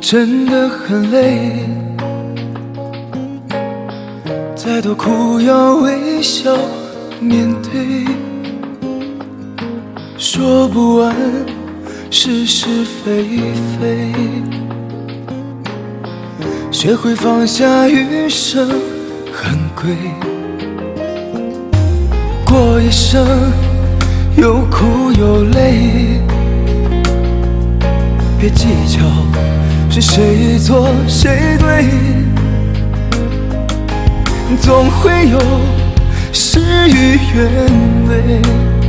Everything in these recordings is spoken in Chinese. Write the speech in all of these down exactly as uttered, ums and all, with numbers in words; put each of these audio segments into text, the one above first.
真的很累，再多苦要微笑面对，说不完是是非非，学会放下余生很贵，过一生有苦有泪，别计较是谁错谁对，总会有事与愿违，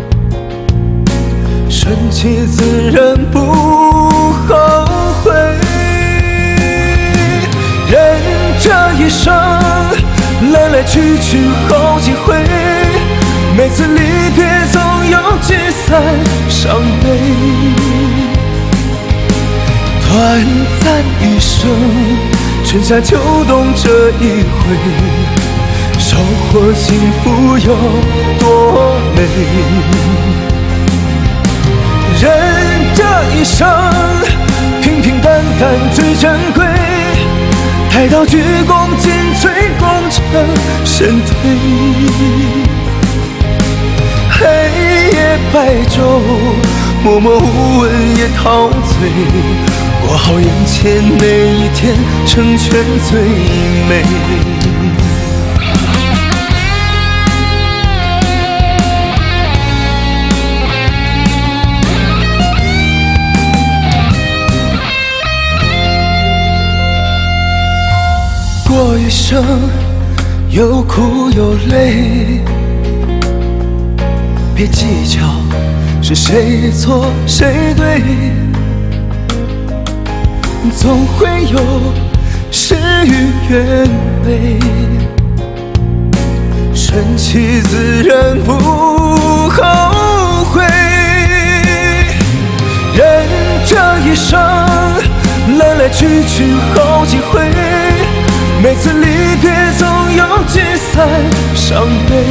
顺其自然不后悔。人这一生来来去去好几回，每次离别总有聚散伤悲，短暂一生，春夏秋冬这一回，收获幸福有多美？人这一生，平平淡淡最珍贵，待到鞠躬尽瘁，功成身退。黑夜白昼，默默无闻也陶醉，过好眼前每一天，成全最美。过一生有苦有泪，别计较是谁错谁对，总会有事与愿违，顺其自然不后悔。人这一生来来去去好几回，每次离别总有聚散伤悲，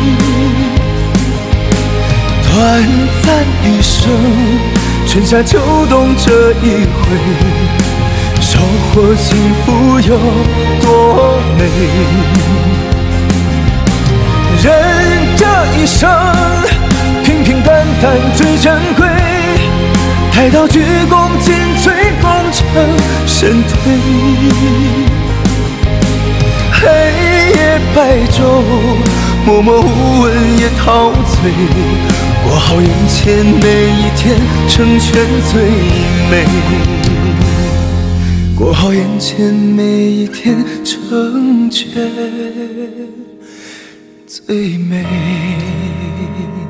短暂一生，春夏秋冬这一回，收获幸福有多美？人这一生，平平淡淡最珍贵，待到鞠躬尽瘁，功成身退。黑夜白昼，默默无闻也陶醉，过好眼前每一天，成全最美。过好眼前每一天，成全最美。